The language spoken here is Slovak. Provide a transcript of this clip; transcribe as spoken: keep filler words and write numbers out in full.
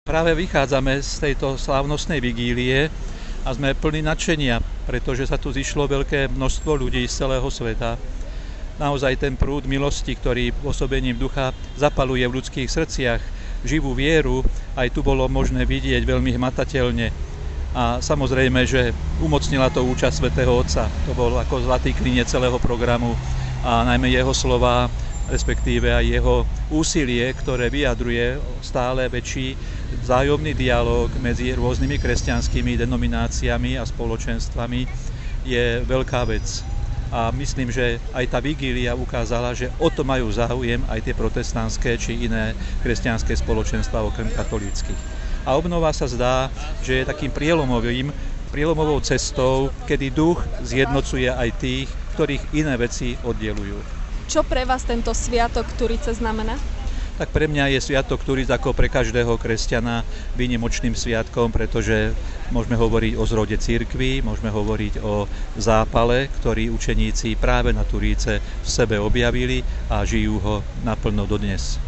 Práve vychádzame z tejto slávnostnej vigílie a sme plní nadšenia, pretože sa tu zišlo veľké množstvo ľudí z celého sveta. Naozaj ten prúd milosti, ktorý pôsobením ducha zapaluje v ľudských srdciach živú vieru, aj tu bolo možné vidieť veľmi hmatateľne. A samozrejme, že umocnila to účasť svätého Otca. To bol ako zlatý klinec celého programu a najmä jeho slová, respektíve aj jeho úsilie, ktoré vyjadruje stále väčší vzájomný dialóg medzi rôznymi kresťanskými denomináciami a spoločenstvami, je veľká vec. A myslím, že aj tá vigília ukázala, že o to majú záujem aj tie protestantské či iné kresťanské spoločenstva okrem katolíckych. A obnova sa zdá, že je takým prielomovým, prielomovou cestou, kedy duch zjednocuje aj tých, ktorých iné veci oddelujú. Čo pre vás tento sviatok Turice znamená? Tak pre mňa je sviatok Turic ako pre každého kresťana výnimočným sviatkom, pretože môžeme hovoriť o zrode cirkvi, môžeme hovoriť o zápale, ktorý učeníci práve na Turíce v sebe objavili a žijú ho naplno dodnes.